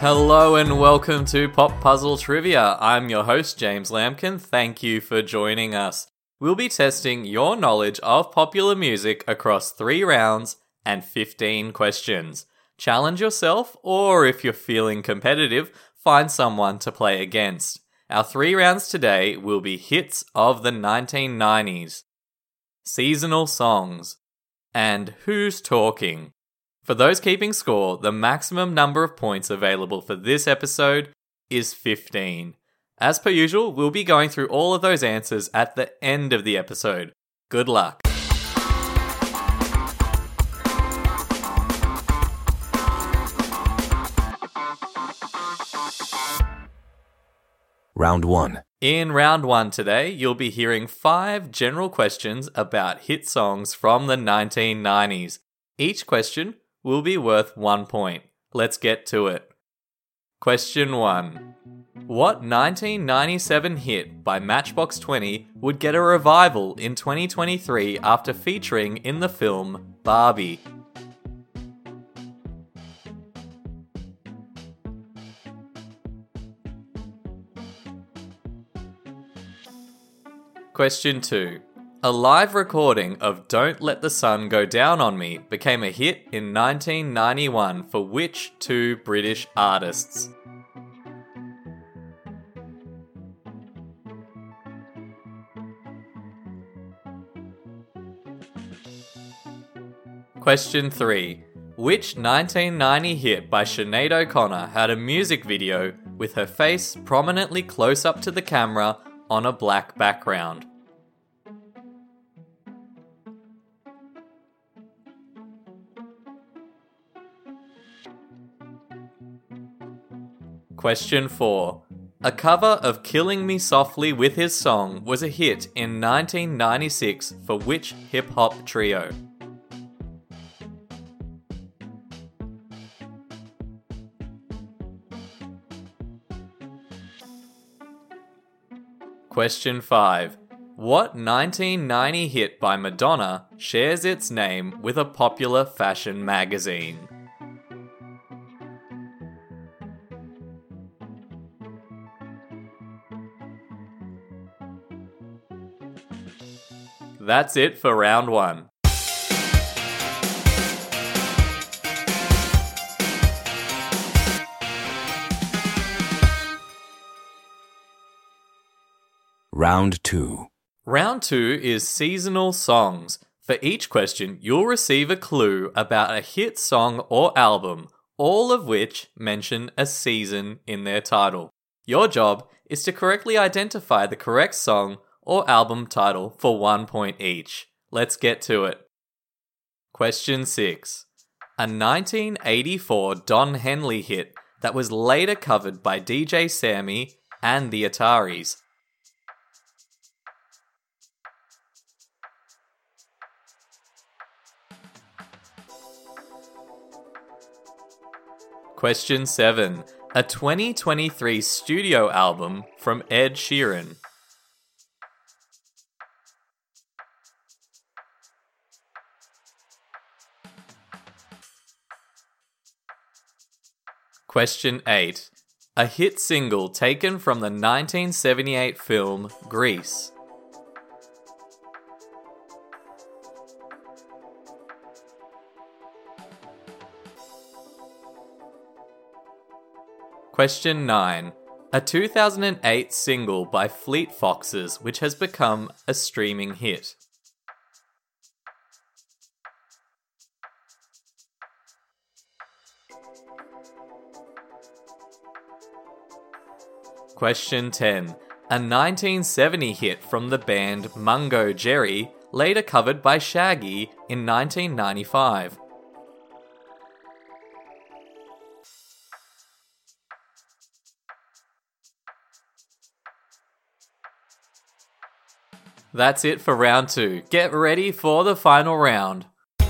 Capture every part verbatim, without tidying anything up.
Hello and welcome to Pop Puzzle Trivia. I'm your host, James Lambkin. Thank you for joining us. We'll be testing your knowledge of popular music across three rounds and fifteen questions. Challenge yourself, or if you're feeling competitive, find someone to play against. Our three rounds today will be hits of the nineteen nineties, seasonal songs, and who's talking. For those keeping score, the maximum number of points available for this episode is fifteen. As per usual, we'll be going through all of those answers at the end of the episode. Good luck. Round one. In round one today, you'll be hearing five general questions about hit songs from the nineteen nineties. Each question will be worth one point. Let's get to it. Question one. What nineteen ninety-seven hit by Matchbox twenty would get a revival in twenty twenty-three after featuring in the film Barbie? Question two. A live recording of Don't Let the Sun Go Down on Me became a hit in nineteen ninety-one for which two British artists? Question three. Which nineteen ninety hit by Sinead O'Connor had a music video with her face prominently close up to the camera on a black background? Question four. A cover of Killing Me Softly with his song was a hit in nineteen ninety-six for which hip-hop trio? Question five. What nineteen ninety hit by Madonna shares its name with a popular fashion magazine? That's it for round one. Round two. Round two is seasonal songs. For each question, you'll receive a clue about a hit song or album, all of which mention a season in their title. Your job is to correctly identify the correct song or album title for one point each. Let's get to it. Question six. A nineteen eighty-four Don Henley hit that was later covered by D J Sammy and the Ataris. Question seven. A twenty twenty-three studio album from Ed Sheeran. Question eight. A hit single taken from the nineteen seventy-eight film Grease. Question nine. A two thousand eight single by Fleet Foxes which has become a streaming hit. Question ten. A nineteen seventy hit from the band Mungo Jerry, later covered by Shaggy in nineteen ninety-five. That's it for round two. Get ready for the final round.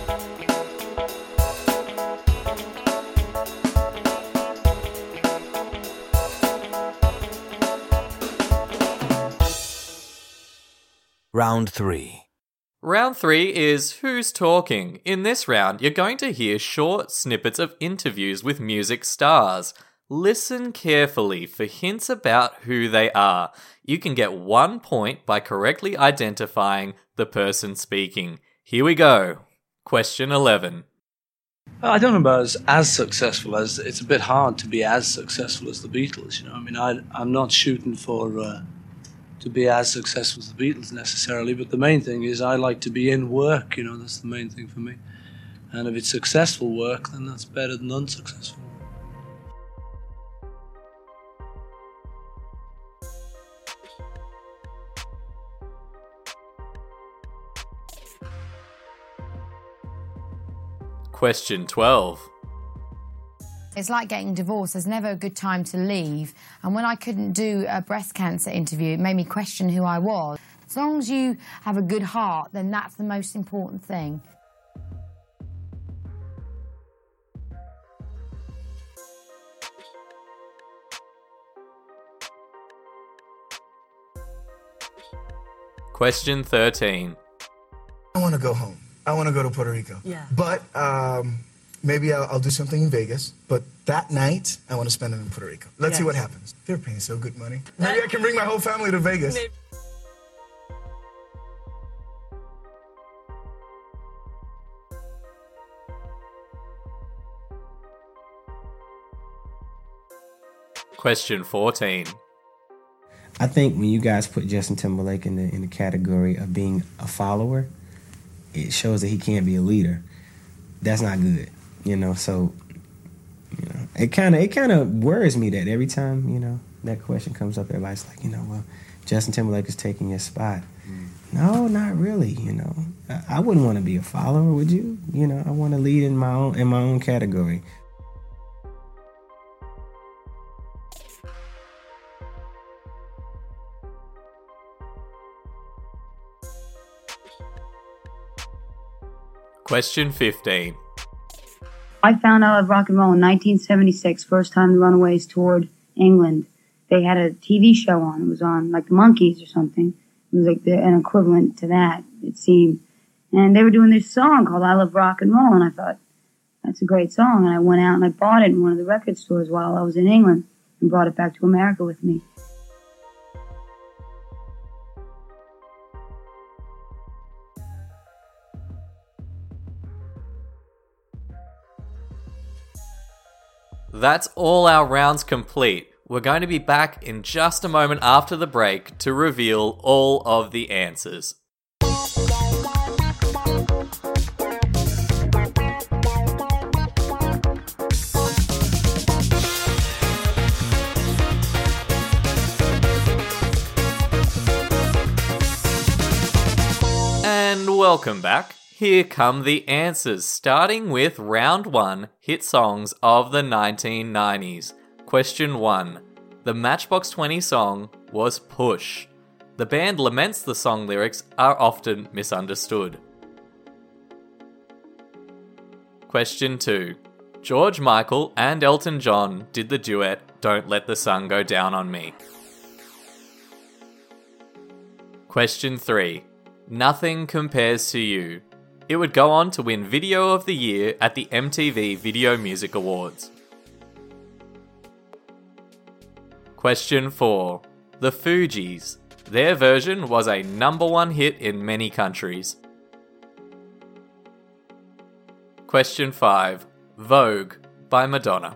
Round three. Round three is Who's Talking? In this round, you're going to hear short snippets of interviews with music stars. Listen carefully for hints about who they are. You can get one point by correctly identifying the person speaking. Here we go. Question eleven. I don't know about as, as successful as, it's a bit hard to be as successful as the Beatles, you know. I mean, I, I'm not shooting for uh, to be as successful as the Beatles necessarily, but the main thing is I like to be in work, you know, that's the main thing for me. And if it's successful work, then that's better than unsuccessful. Question twelve. It's like getting divorced. There's never a good time to leave. And when I couldn't do a breast cancer interview, it made me question who I was. As long as you have a good heart, then that's the most important thing. Question thirteen. I want to go home. I want to go to Puerto Rico. Yeah. But um, maybe I'll, I'll do something in Vegas. But that night, I want to spend it in Puerto Rico. Let's Yes. see what happens. They're paying so good money. Maybe I can bring my whole family to Vegas. Maybe. Question fourteen. I think when you guys put Justin Timberlake in the in the category of being a follower, it shows that he can't be a leader. That's not good, you know. So, you know, it kind of it kind of worries me that every time you know that question comes up, everybody's like, you know, well, Justin Timberlake is taking your spot. Mm. No, not really. You know, I, I wouldn't want to be a follower, would you? You know, I want to lead in my own in my own category. Question fifteen. I found out of rock and roll in nineteen seventy-six, first time the Runaways toured England. They had a T V show on. It was on like the Monkees or something. It was like the, an equivalent to that, it seemed. And they were doing this song called I Love Rock and Roll, and I thought, that's a great song. And I went out and I bought it in one of the record stores while I was in England and brought it back to America with me. That's all our rounds complete. We're going to be back in just a moment after the break to reveal all of the answers. And welcome back. Here come the answers, starting with round one, hit songs of the nineteen nineties. Question one. The Matchbox twenty song was Push. The band laments the song lyrics are often misunderstood. Question two. George Michael and Elton John did the duet Don't Let the Sun Go Down on Me. Question three. Nothing Compares to You. It would go on to win Video of the Year at the M T V Video Music Awards. Question four. The Fugees. Their version was a number one hit in many countries. Question five. Vogue by Madonna.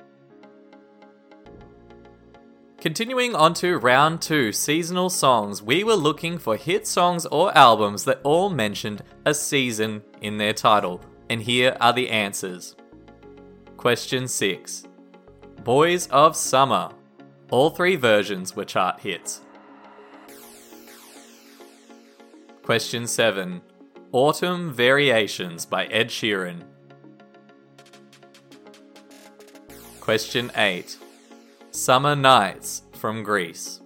Continuing on to round two, seasonal songs, we were looking for hit songs or albums that all mentioned a season in their title, and here are the answers. Question six. Boys of Summer. All three versions were chart hits. Question seven. Autumn Variations by Ed Sheeran. Question eight. Summer Nights from Greece.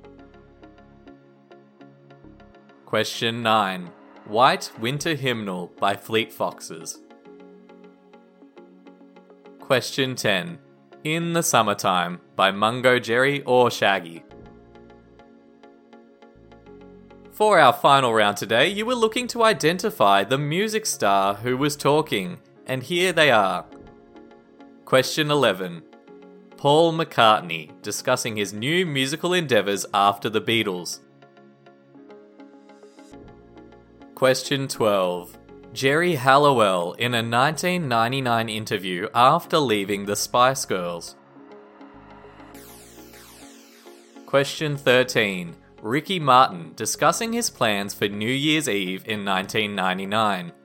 Question nine. White Winter Hymnal by Fleet Foxes. Question ten. In the Summertime by Mungo Jerry or Shaggy. For our final round today, you were looking to identify the music star who was talking, and here they are. Question eleven. Paul McCartney, discussing his new musical endeavours after the Beatles. Question twelve. Geri Halliwell in a nineteen ninety-nine interview after leaving the Spice Girls. Question thirteen. Ricky Martin discussing his plans for New Year's Eve in nineteen ninety-nine.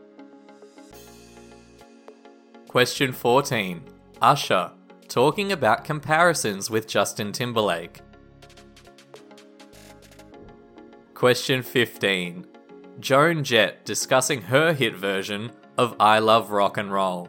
Question fourteen. Usher talking about comparisons with Justin Timberlake. Question fifteen. Joan Jett discussing her hit version of I Love Rock and Roll.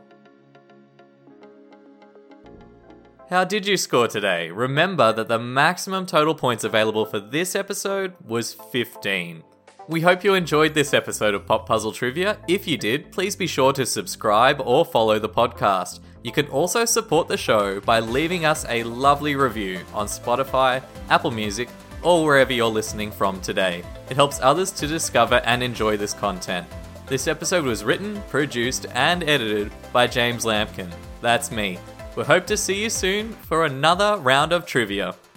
How did you score today? Remember that the maximum total points available for this episode was fifteen. We hope you enjoyed this episode of Pop Puzzle Trivia. If you did, please be sure to subscribe or follow the podcast. You can also support the show by leaving us a lovely review on Spotify, Apple Music, or wherever you're listening from today. It helps others to discover and enjoy this content. This episode was written, produced, and edited by James Lampkin. That's me. We hope to see you soon for another round of trivia.